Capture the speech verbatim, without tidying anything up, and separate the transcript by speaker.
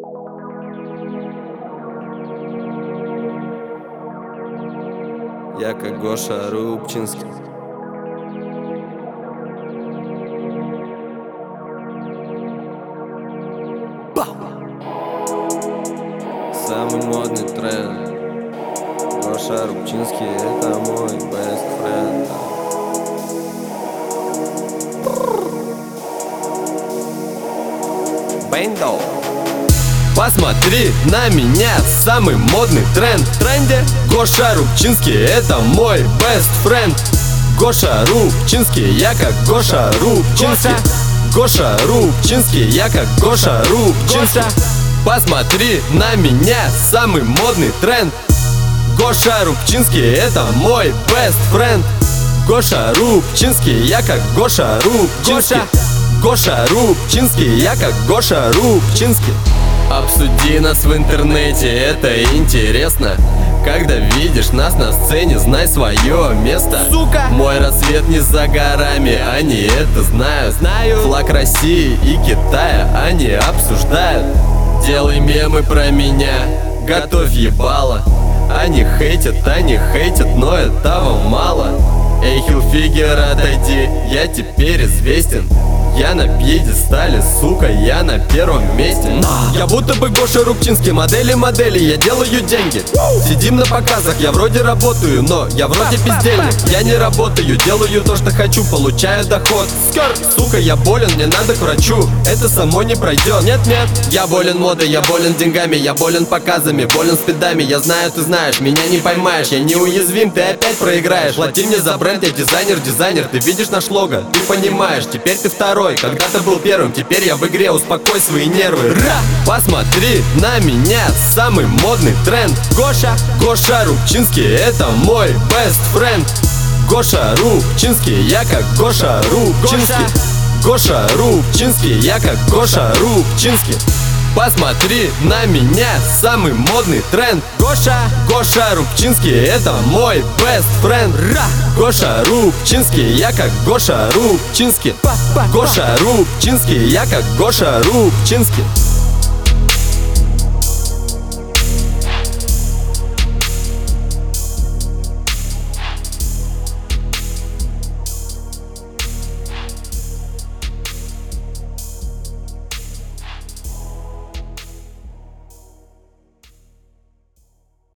Speaker 1: Я как Гоша Рубчинский. Самый модный тренд. Гоша Рубчинский — это мой best friend. Бэндо. Посмотри на меня, самый модный тренд. В тренде Гоша Рубчинский — это мой best friend. Гоша Рубчинский, я как Гоша Рубчинский. Гоша Рубчинский, я как Гоша Рубчинский. Посмотри на меня, самый модный тренд. Гоша Рубчинский — это мой best friend. Гоша Рубчинский, я как Гоша Рубчинский. Гоша Рубчинский, я как Гоша Рубчинский. Обсуди нас в интернете, это интересно. Когда видишь нас на сцене, знай свое место. Сука! Мой рассвет не за горами, они это знают. Знаю. Флаг России и Китая они обсуждают. Делай мемы про меня, готовь ебало. Они хейтят, они хейтят, но этого мало. Эй, Хилфигер, отойди, я теперь известен. Я на пьедестале, сука, я на первом месте. Я будто бы Гоша Рубчинский, модели модели, я делаю деньги. Сидим на показах, я вроде работаю, но я вроде бездельник. Я не работаю, делаю то, что хочу, получаю доход. Сука, я болен, мне надо к врачу, это само не пройдет. Нет, нет, я болен модой, я болен деньгами, я болен показами, болен спидами. Я знаю, ты знаешь, меня не поймаешь, я неуязвим, ты опять проиграешь. Плати мне за бренд, я дизайнер, дизайнер. Ты видишь наш лого, ты понимаешь, теперь ты второй. Когда-то был первым, теперь я в игре, успокой свои нервы. Ра! Посмотри на меня, самый модный тренд. Гоша, Гоша Рубчинский, это мой best friend. Гоша Рубчинский, я как Гоша Рубчинский. Гоша Рубчинский, я как Гоша Рубчинский. Посмотри на меня, самый модный тренд. Гоша, Гоша Рубчинский, это мой best friend. Ра! Гоша Рубчинский, я как Гоша Рубчинский. Гоша Рубчинский, я как Гоша Рубчинский.